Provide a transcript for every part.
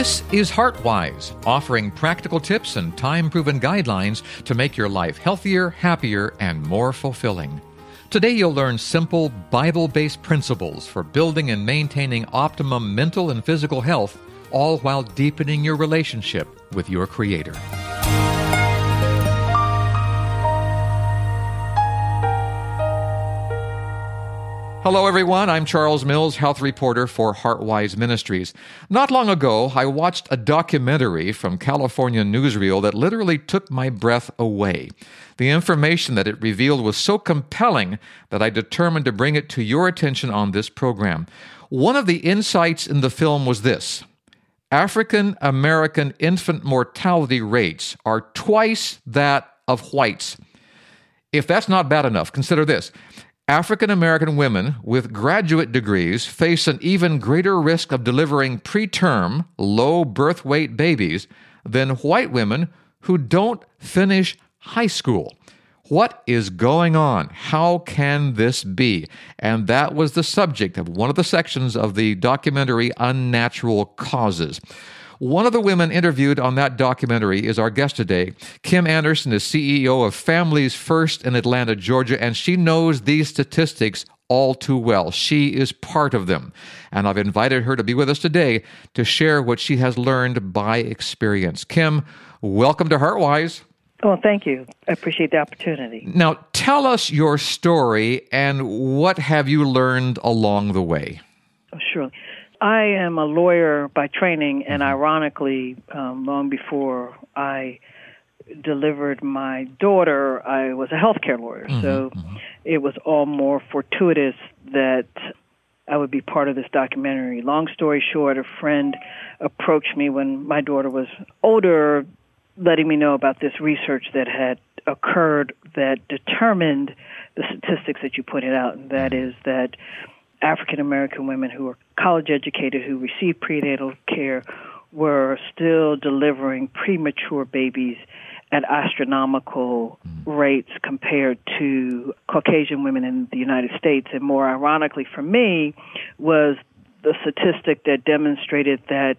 This is HeartWise, offering practical tips and time-proven guidelines to make your life healthier, happier, and more fulfilling. Today you'll learn simple, Bible-based principles for building and maintaining optimum mental and physical health, all while deepening your relationship with your Creator. Hello, everyone. I'm Charles Mills, health reporter for HeartWise Ministries. Not long ago, I watched a documentary from California Newsreel that literally took my breath away. The information that it revealed was so compelling that I determined to bring it to your attention on this program. One of the insights in the film was this: African American infant mortality rates are twice that of whites. If that's not bad enough, consider this. African American women with graduate degrees face an even greater risk of delivering preterm, low birth weight babies than white women who don't finish high school. What is going on? How can this be? And that was the subject of one of the sections of the documentary Unnatural Causes. One of the women interviewed on that documentary is our guest today. Kim Anderson is CEO of Families First in Atlanta, Georgia, and she knows these statistics all too well. She is part of them. And I've invited her to be with us today to share what she has learned by experience. Kim, welcome to HeartWise. Well, thank you. I appreciate the opportunity. Now, tell us your story and what have you learned along the way? Oh, sure. I am a lawyer by training, and ironically, long before I delivered my daughter, I was a healthcare lawyer. So it was all more fortuitous that I would be part of this documentary. Long story short, a friend approached me when my daughter was older, letting me know about this research that had occurred that determined the statistics that you pointed out, and that is that African American women who are college educated, who receive prenatal care, were still delivering premature babies at astronomical rates compared to Caucasian women in the United States. And more ironically for me was the statistic that demonstrated that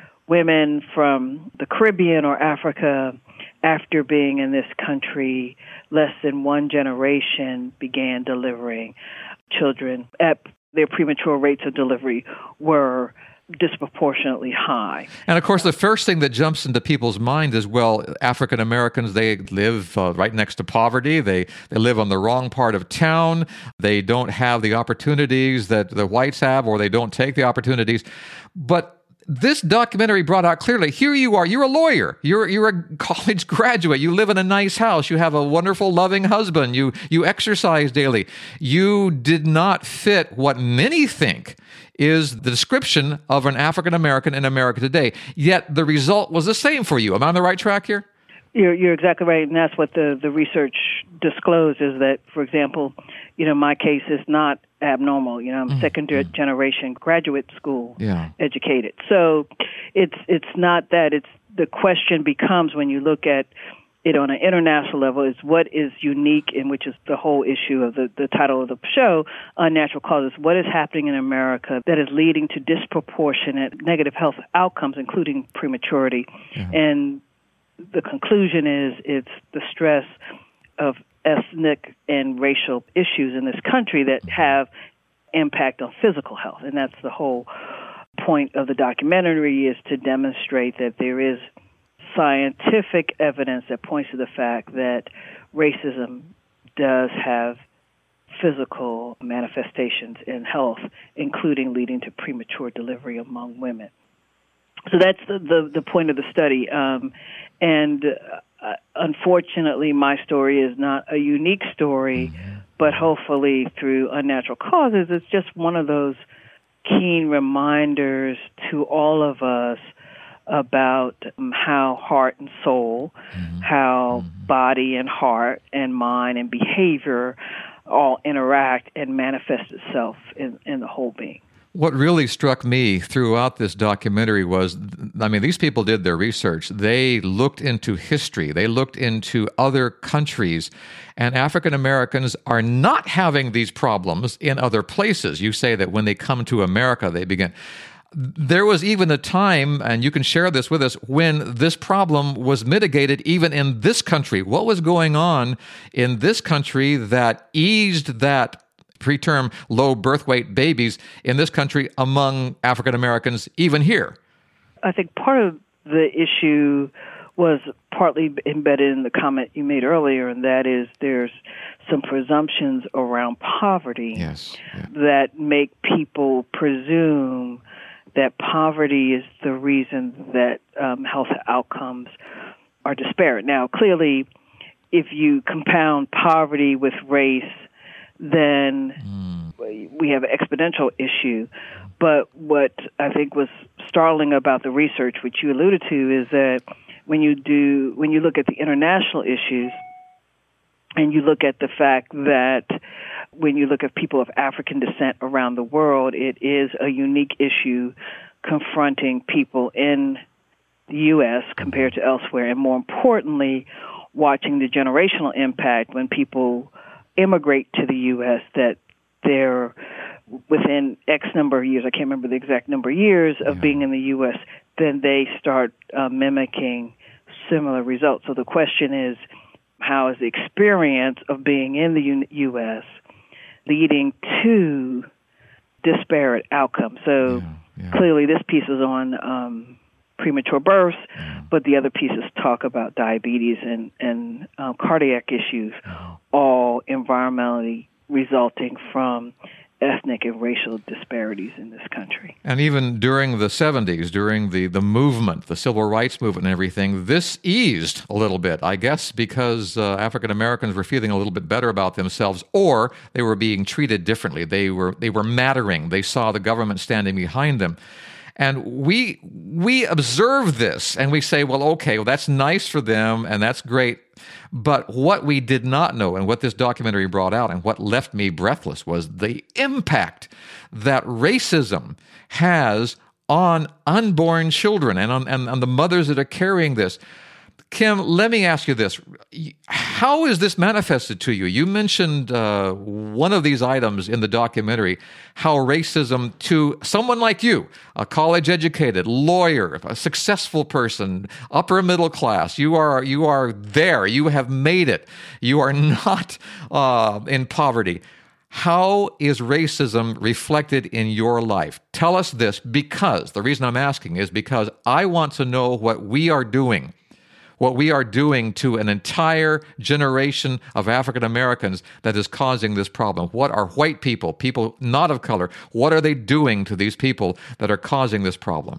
women from the Caribbean or Africa, after being in this country less than one generation, began delivering children at their premature rates of delivery were disproportionately high. And of course, the first thing that jumps into people's minds is, well, African Americans, they live right next to poverty. They live on the wrong part of town. They don't have the opportunities that the whites have, or they don't take the opportunities. But this documentary brought out clearly, here you are, you're a lawyer, you're a college graduate, you live in a nice house, you have a wonderful, loving husband, you exercise daily. You did not fit what many think is the description of an African American in America today, yet the result was the same for you. Am I on the right track here? You're exactly right, and that's what the research disclosed, is that, for example, my case is not abnormal. I'm second-generation graduate school educated. So it's not that. It's the question becomes, when you look at it on an international level, is what is unique, and which is the whole issue of the title of the show, Unnatural Causes. What is happening in America that is leading to disproportionate negative health outcomes, including prematurity? And the conclusion is it's the stress of ethnic and racial issues in this country that have impact on physical health. And that's the whole point of the documentary, is to demonstrate that there is scientific evidence that points to the fact that racism does have physical manifestations in health, including leading to premature delivery among women. So that's the point of the study. Unfortunately, my story is not a unique story, but hopefully through Unnatural Causes, it's just one of those keen reminders to all of us about how heart and soul, how body and heart and mind and behavior all interact and manifest itself in the whole being. What really struck me throughout this documentary was, these people did their research. They looked into history. They looked into other countries. And African Americans are not having these problems in other places. You say that when they come to America, they begin. there was even a time, and you can share this with us, when this problem was mitigated even in this country. What was going on in this country that eased that preterm low birth weight babies in this country among African Americans, even here? I think part of the issue was partly embedded in the comment you made earlier, and that is there's some presumptions around poverty that make people presume that poverty is the reason that health outcomes are disparate. Now, clearly, if you compound poverty with race, then we have an exponential issue. But what I think was startling about the research, which you alluded to, is that when you look at the international issues, and you look at the fact that when you look at people of African descent around the world, it is a unique issue confronting people in the U.S. compared to elsewhere, and more importantly, watching the generational impact when people immigrate to the U.S., that they're within X number of years, I can't remember the exact number of years of being in the U.S., then they start mimicking similar results. So the question is, how is the experience of being in the U.S. leading to disparate outcomes? So clearly this piece is on premature births, but the other pieces talk about diabetes and cardiac issues, all environmentally resulting from ethnic and racial disparities in this country. And even during the 70s, during the movement, the civil rights movement and everything, this eased a little bit, I guess, because African Americans were feeling a little bit better about themselves, or they were being treated differently. They were mattering. They saw the government standing behind them. And we observe this and we say, well, okay, well, that's nice for them and that's great. But what we did not know, and what this documentary brought out, and what left me breathless, was the impact that racism has on unborn children and on the mothers that are carrying this. Kim, let me ask you this. How is this manifested to you? You mentioned one of these items in the documentary, how racism to someone like you, a college-educated lawyer, a successful person, upper middle class, you are there. You have made it. You are not in poverty. How is racism reflected in your life? Tell us this, because the reason I'm asking is because I want to know what we are doing to an entire generation of African Americans that is causing this problem. What are white people not of color, what are they doing to these people that are causing this problem?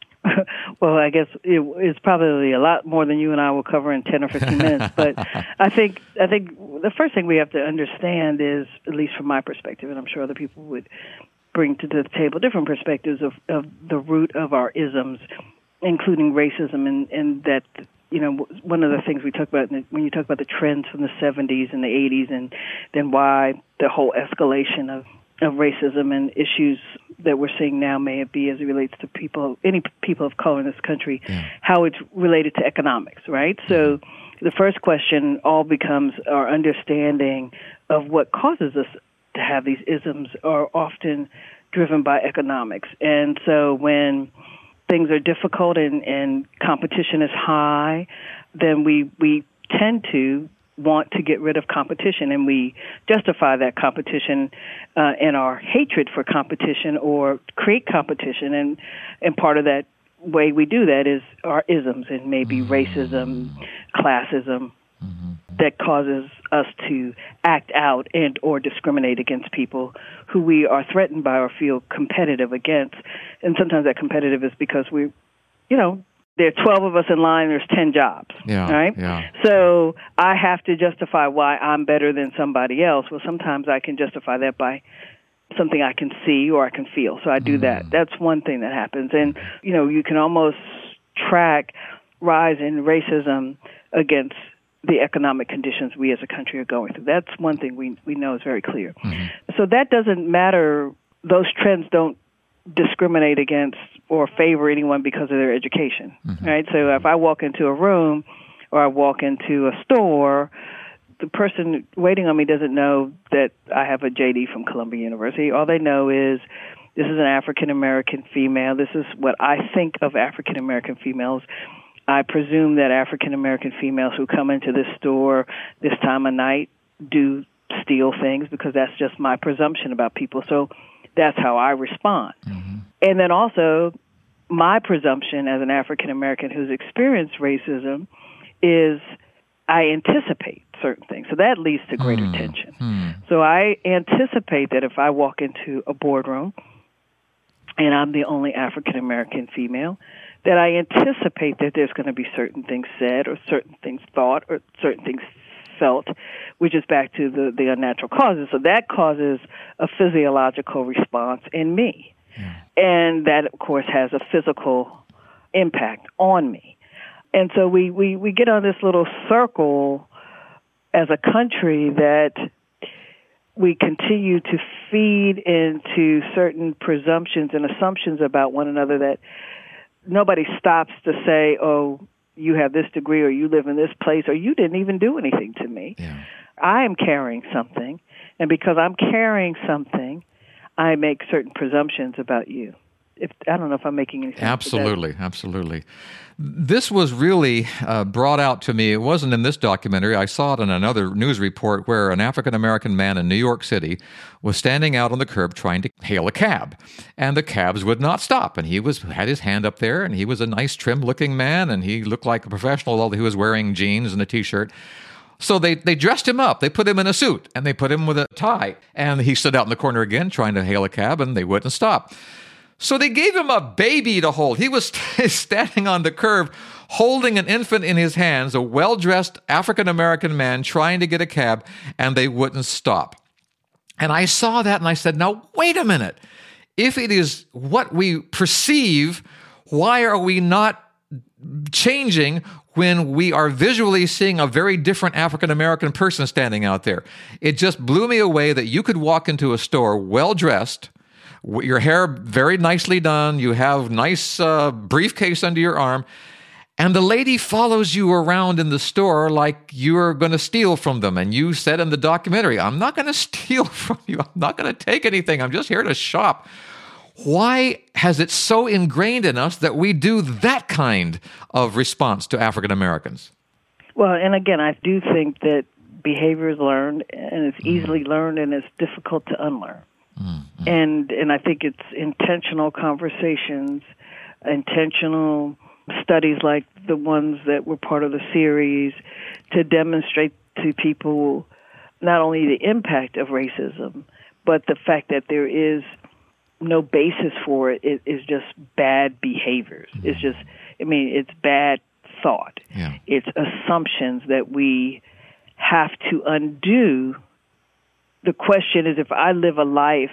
Well, I guess it's probably a lot more than you and I will cover in 10 or 15 minutes. But I think the first thing we have to understand is, at least from my perspective, and I'm sure other people would bring to the table different perspectives of the root of our isms, including racism, and that, you know, one of the things we talk about when you talk about the trends from the 70s and the 80s, and then why the whole escalation of racism and issues that we're seeing now, may it be as it relates to any people of color in this country, how it's related to economics, right? So the first question all becomes our understanding of what causes us to have these isms are often driven by economics. And so when things are difficult and competition is high, then we tend to want to get rid of competition, and we justify that competition in our hatred for competition or create competition. And part of that way we do that is our isms, and maybe racism, classism, that causes us to act out and or discriminate against people who we are threatened by or feel competitive against. And sometimes that competitive is because there are 12 of us in line, there's 10 jobs, right? Yeah. So I have to justify why I'm better than somebody else. Well, sometimes I can justify that by something I can see or I can feel. So I do that. That's one thing that happens. And, you can almost track rise in racism against the economic conditions we as a country are going through. That's one thing we know is very clear. So that doesn't matter. Those trends don't discriminate against or favor anyone because of their education, right? So if I walk into a room or I walk into a store, the person waiting on me doesn't know that I have a JD from Columbia University. All they know is This is an African American female. This is what I think of African American females. I presume that African American females who come into this store this time of night do steal things, because that's just my presumption about people. So that's how I respond. Mm-hmm. And then also, my presumption as an African American who's experienced racism is I anticipate certain things. So that leads to greater tension. So I anticipate that if I walk into a boardroom and I'm the only African American female, that I anticipate that there's going to be certain things said or certain things thought or certain things felt, which is back to the unnatural causes. So that causes a physiological response in me. Yeah. And that, of course, has a physical impact on me. And so we get on this little circle as a country that we continue to feed into certain presumptions and assumptions about one another that nobody stops to say, oh, you have this degree or you live in this place or you didn't even do anything to me. Yeah. I am carrying something, and because I'm carrying something, I make certain presumptions about you. I don't know if I'm making any sense. Absolutely. This was really brought out to me. It wasn't in this documentary. I saw it in another news report where an African-American man in New York City was standing out on the curb trying to hail a cab, and the cabs would not stop. And he had his hand up there, and he was a nice, trim-looking man, and he looked like a professional, although he was wearing jeans and a T-shirt. So they dressed him up. They put him in a suit, and they put him with a tie. And he stood out in the corner again trying to hail a cab, and they wouldn't stop. So they gave him a baby to hold. He was standing on the curb holding an infant in his hands, a well-dressed African-American man trying to get a cab, and they wouldn't stop. And I saw that, and I said, now, wait a minute. If it is what we perceive, why are we not changing when we are visually seeing a very different African-American person standing out there? It just blew me away that you could walk into a store well-dressed, your hair very nicely done, you have nice briefcase under your arm, and the lady follows you around in the store like you're going to steal from them. And you said in the documentary, I'm not going to steal from you. I'm not going to take anything. I'm just here to shop. Why has it so ingrained in us that we do that kind of response to African Americans? Well, and again, I do think that behavior is learned, and it's easily learned, and it's difficult to unlearn. Mm-hmm. And I think it's intentional conversations, intentional studies like the ones that were part of the series to demonstrate to people not only the impact of racism, but the fact that there is no basis for it. It is just bad behaviors. Mm-hmm. It's bad thought. Yeah. It's assumptions that we have to undo. The question is, if I live a life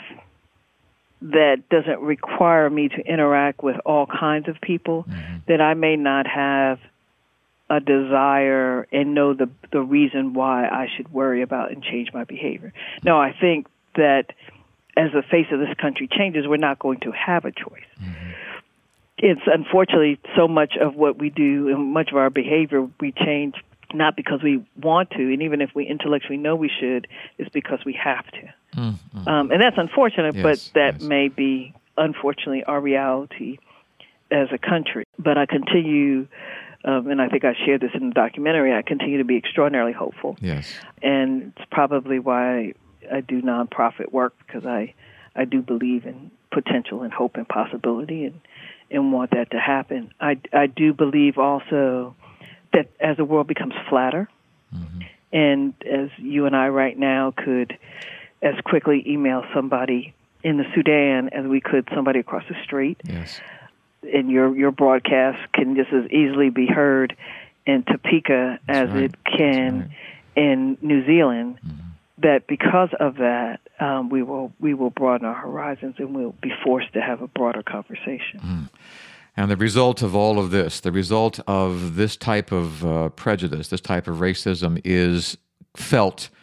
that doesn't require me to interact with all kinds of people, that I may not have a desire and know the reason why I should worry about and change my behavior. No, I think that as the face of this country changes, we're not going to have a choice. Mm-hmm. It's unfortunately so much of what we do and much of our behavior we change not because we want to, and even if we intellectually know we should, it's because we have to. Mm-hmm. And that's unfortunate, but that may be, unfortunately, our reality as a country. But I continue, and I think I shared this in the documentary, I continue to be extraordinarily hopeful. Yes. And it's probably why I do nonprofit work, because I do believe in potential and hope and possibility and want that to happen. I do believe also that as the world becomes flatter, and as you and I right now could as quickly email somebody in the Sudan as we could somebody across the street, and your broadcast can just as easily be heard in Topeka as it can in New Zealand, that because of that, we will broaden our horizons and we'll be forced to have a broader conversation. And the result of all of this, the result of this type of prejudice, this type of racism is felt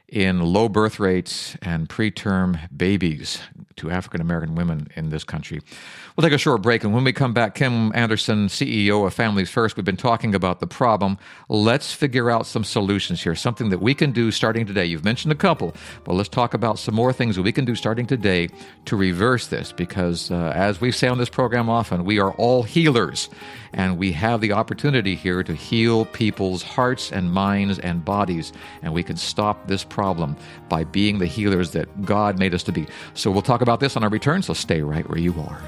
in low birth rates and preterm babies to African American women in this country. We'll take a short break, and when we come back, Kim Anderson, CEO of Families First, we've been talking about the problem. Let's figure out some solutions here, something that we can do starting today. You've mentioned a couple, but let's talk about some more things that we can do starting today to reverse this, because as we say on this program often, we are all healers, and we have the opportunity here to heal people's hearts and minds and bodies, and we can stop this problem by being the healers that God made us to be. So we'll talk about this on our return, so stay right where you are.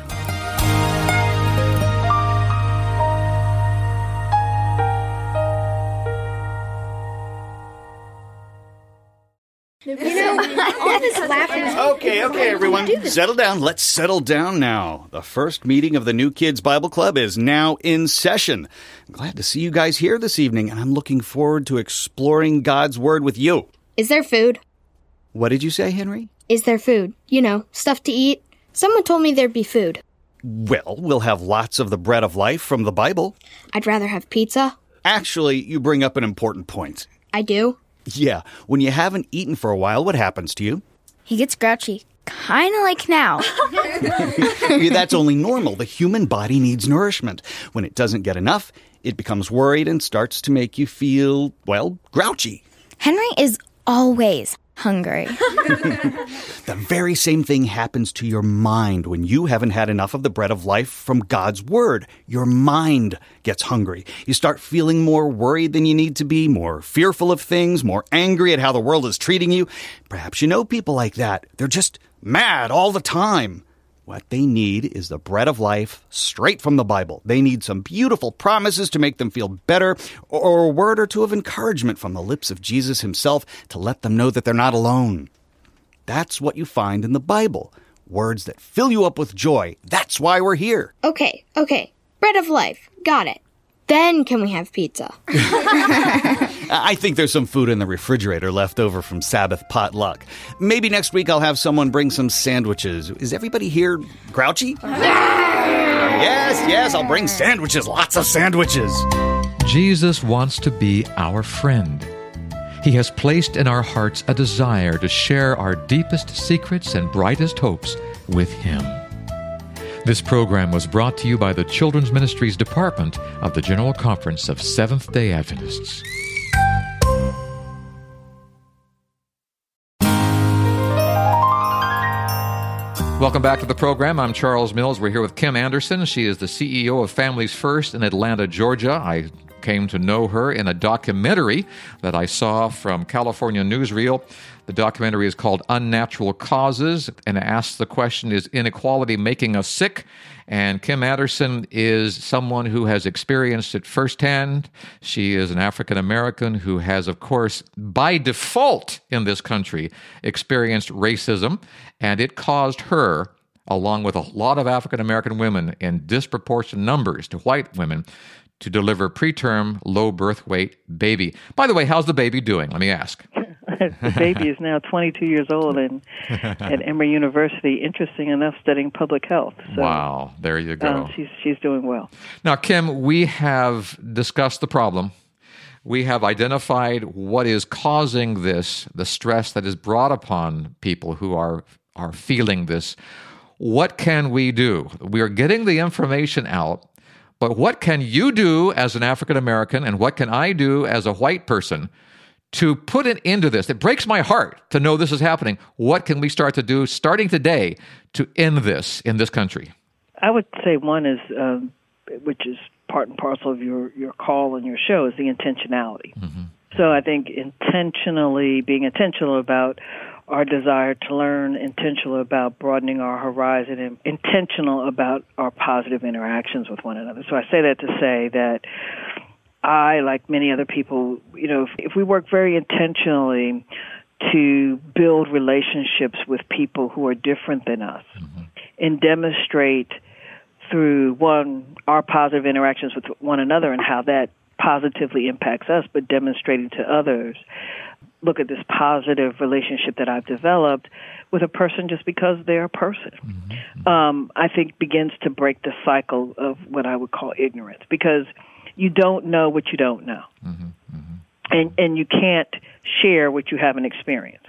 All this laughing. Okay, everyone. Settle down. Let's settle down now. The first meeting of the New Kids Bible Club is now in session. I'm glad to see you guys here this evening, and I'm looking forward to exploring God's Word with you. Is there food? What did you say, Henry? Is there food? You know, stuff to eat. Someone told me there'd be food. Well, we'll have lots of the bread of life from the Bible. I'd rather have pizza. Actually, you bring up an important point. I do? Yeah, when you haven't eaten for a while, what happens to you? He gets grouchy. Kind of like now. That's only normal. The human body needs nourishment. When it doesn't get enough, it becomes worried and starts to make you feel, well, grouchy. Henry is always hungry. The very same thing happens to your mind when you haven't had enough of the bread of life from God's Word. Your mind gets hungry. You start feeling more worried than you need to be, more fearful of things, more angry at how the world is treating you. Perhaps you know people like that. They're just mad all the time. What they need is the bread of life straight from the Bible. They need some beautiful promises to make them feel better, or a word or two of encouragement from the lips of Jesus himself to let them know that they're not alone. That's what you find in the Bible. Words that fill you up with joy. That's why we're here. Okay. Bread of life. Got it. Then can we have pizza? I think there's some food in the refrigerator left over from Sabbath potluck. Maybe next week I'll have someone bring some sandwiches. Is everybody here grouchy? Yes, I'll bring sandwiches. Lots of sandwiches. Jesus wants to be our friend. He has placed in our hearts a desire to share our deepest secrets and brightest hopes with Him. This program was brought to you by the Children's Ministries Department of the General Conference of Seventh-day Adventists. Welcome back to the program. I'm Charles Mills. We're here with Kim Anderson. She is the CEO of Families First in Atlanta, Georgia. I came to know her in a documentary that I saw from California Newsreel. The documentary is called Unnatural Causes, and it asks the question, is inequality making us sick? And Kim Anderson is someone who has experienced it firsthand. She is an African American who has, of course, by default in this country, experienced racism, and it caused her, along with a lot of African American women in disproportionate numbers to white women, to deliver preterm, low birth weight baby. By the way, how's the baby doing? Let me ask. The baby is now 22 years old and at Emory University, interesting enough, studying public health. So, wow, there you go. She's doing well. Now, Kim, we have discussed the problem. We have identified what is causing this, the stress that is brought upon people who are feeling this. What can we do? We are getting the information out, but what can you do as an African American, and what can I do as a white person to put an end to this? It breaks my heart to know this is happening. What can we start to do starting today to end this in this country? I would say one is, which is part and parcel of your call and your show, is the intentionality. Mm-hmm. So I think being intentional about our desire to learn, intentional about broadening our horizon, and intentional about our positive interactions with one another. So I say that to say that I, like many other people, if we work very intentionally to build relationships with people who are different than us, mm-hmm. and demonstrate through, one, our positive interactions with one another and how that positively impacts us, but demonstrating to others, look at this positive relationship that I've developed with a person just because they're a person, mm-hmm. I think begins to break the cycle of what I would call ignorance, because you don't know what you don't know. Mm-hmm. Mm-hmm. And you can't share what you haven't experienced.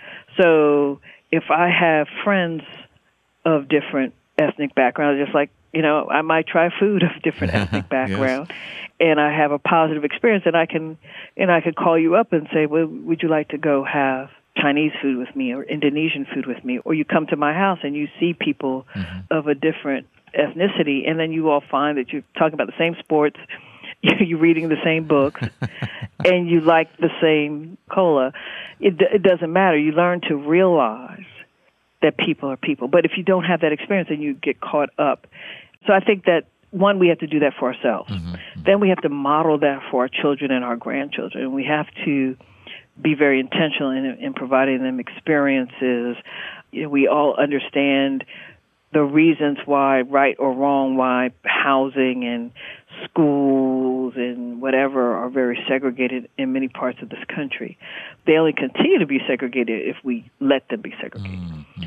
So if I have friends of different ethnic backgrounds, just like, I might try food of different ethnic background, yes. And I have a positive experience, and I could call you up and say, well, would you like to go have Chinese food with me or Indonesian food with me? Or you come to my house and you see people of a different ethnicity, and then you all find that you're talking about the same sports, you're reading the same books, and you like the same cola. It doesn't matter. You learn to realize that people are people. But if you don't have that experience, then you get caught up. So I think that, one, we have to do that for ourselves. Then we have to model that for our children and our grandchildren. We have to be very intentional in providing them experiences. We all understand the reasons why, right or wrong, why housing and schools and whatever are very segregated in many parts of this country. They only continue to be segregated if we let them be segregated.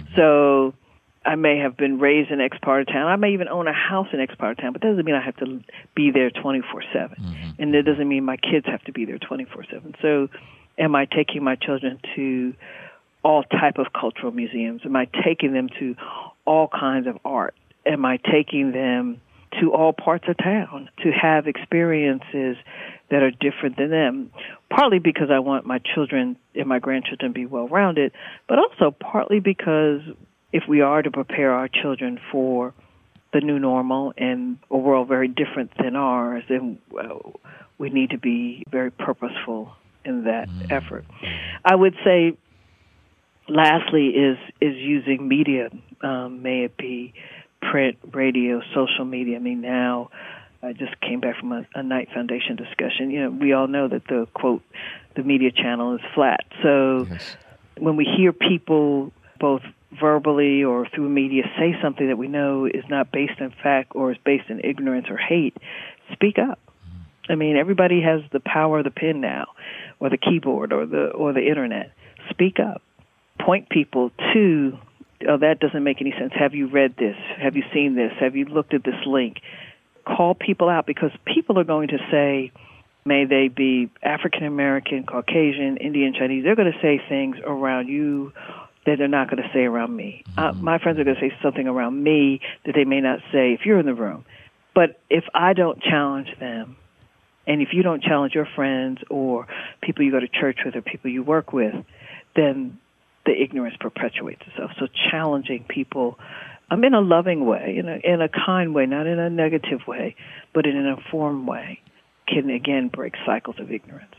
So I may have been raised in X part of town. I may even own a house in X part of town, but that doesn't mean I have to be there 24/7. And that doesn't mean my kids have to be there 24/7. So am I taking my children to all type of cultural museums? Am I taking them to all kinds of art? Am I taking them to all parts of town to have experiences that are different than them? Partly because I want my children and my grandchildren to be well-rounded, but also partly because if we are to prepare our children for the new normal and a world very different than ours, then we need to be very purposeful in that effort. I would say, lastly, is using media, may it be print, radio, social media. I mean, now I just came back from a Knight Foundation discussion. We all know that the, quote, the media channel is flat. So when we hear people both verbally or through media say something that we know is not based in fact or is based in ignorance or hate, speak up. I mean, everybody has the power of the pen now, or the keyboard, or the internet. Speak up. Point people to, oh, that doesn't make any sense. Have you read this? Have you seen this? Have you looked at this link? Call people out, because people are going to say, may they be African American, Caucasian, Indian, Chinese, they're going to say things around you that they're not going to say around me. My friends are going to say something around me that they may not say if you're in the room. But if I don't challenge them, and if you don't challenge your friends or people you go to church with or people you work with, then the ignorance perpetuates itself. So challenging people in a loving way, in a kind way, not in a negative way, but in an informed way, can again break cycles of ignorance.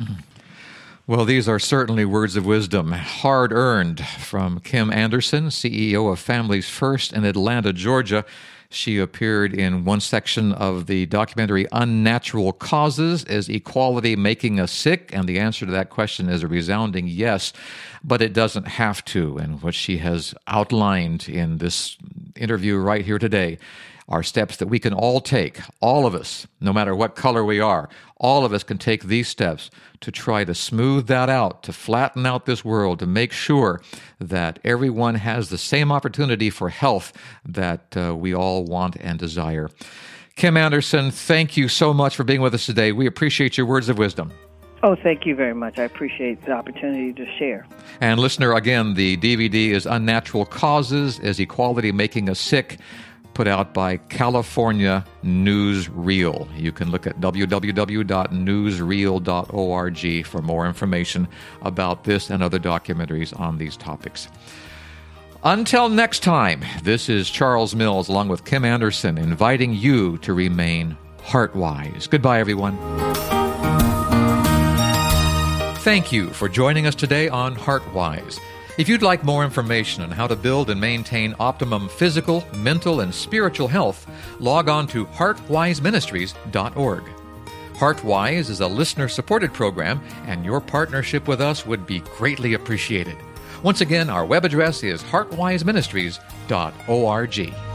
Well, these are certainly words of wisdom, hard-earned, from Kim Anderson, CEO of Families First in Atlanta, Georgia. She appeared in one section of the documentary Unnatural Causes. Is equality making us sick? And the answer to that question is a resounding yes, but it doesn't have to. And what she has outlined in this interview right here today are steps that we can all take, all of us, no matter what color we are. All of us can take these steps to try to smooth that out, to flatten out this world, to make sure that everyone has the same opportunity for health that we all want and desire. Kim Anderson, thank you so much for being with us today. We appreciate your words of wisdom. Oh, thank you very much. I appreciate the opportunity to share. And listener, again, the DVD is Unnatural Causes, Is Equality Making Us Sick?, put out by California Newsreel. You can look at www.newsreel.org for more information about this and other documentaries on these topics. Until next time, this is Charles Mills along with Kim Anderson inviting you to remain heart-wise. Goodbye, everyone. Thank you for joining us today on HeartWise. If you'd like more information on how to build and maintain optimum physical, mental, and spiritual health, log on to heartwiseministries.org. HeartWise is a listener-supported program, and your partnership with us would be greatly appreciated. Once again, our web address is heartwiseministries.org.